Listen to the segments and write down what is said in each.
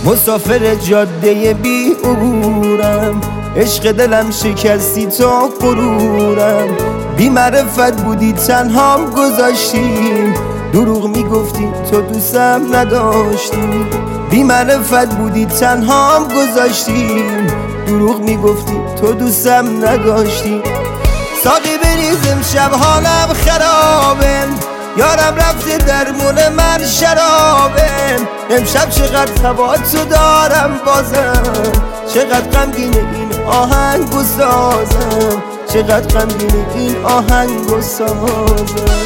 مسافر جاده بی عبورم، عشق دلم شکستی تا غرورم. بی معرفت بودی تنهام گذاشتی، دروغ میگفتی تو دوستم نداشتی. بی معرفت بودی تنهام گذاشتی، دروغ میگفتی تو دوستم نداشتی. ساقی بریز امشب حالم خرابه، یارم رفته درمون من شرابه. امشب چقدر هواتو دارم بازم، چقدر غمگین این آهنگو سازم، چقدر غمگین این آهنگو سازم.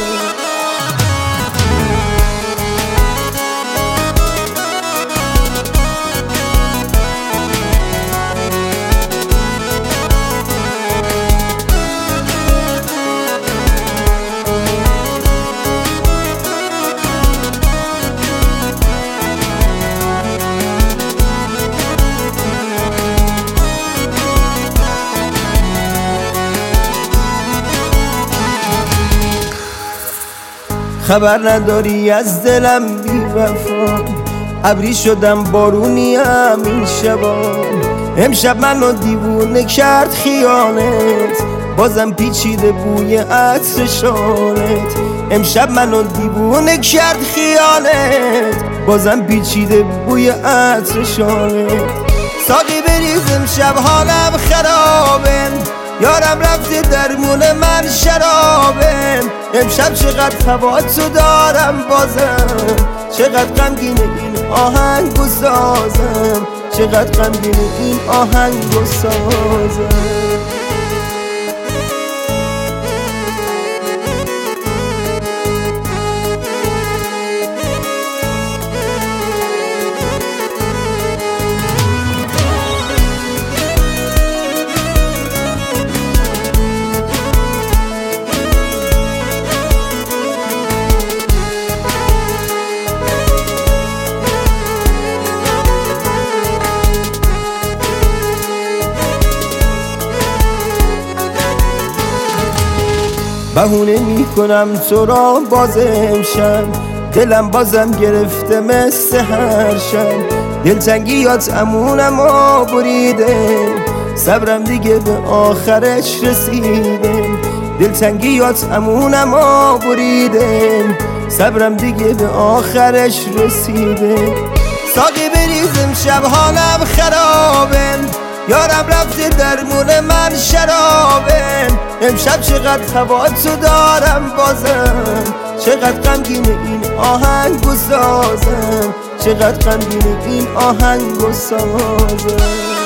خبر نداری از دلم بی وفا، ابری شدم بارونیم این شبا. امشب منو دیوونه کرد خیانت، بازم پیچیده بوی عطر شانت. امشب منو دیوونه کرد خیانت، بازم پیچیده بوی عطر شانت. ساقی بریز امشب حالم خرابه، یارم رفته درمون من شرابه. امشب چقدر هواتو دارم بازم، چقدر غمگین این آهنگو سازم، چقدر غمگین این آهنگو سازم. بهونه میکنم تو را باز امشب، دلم بازم گرفته مثل هر شب. دلتنگیات امونم بریده، صبرم دیگه به آخرش رسیده. دلتنگیات امونم بریده، صبرم دیگه به آخرش رسیده. ساقی بریز امشب حالم خرابه، یارم رفته درمون من شرابه. امشب چقدر هواتو دارم بازم، چقدر غمگین این آهنگو سازم، چقدر غمگین این آهنگو سازم.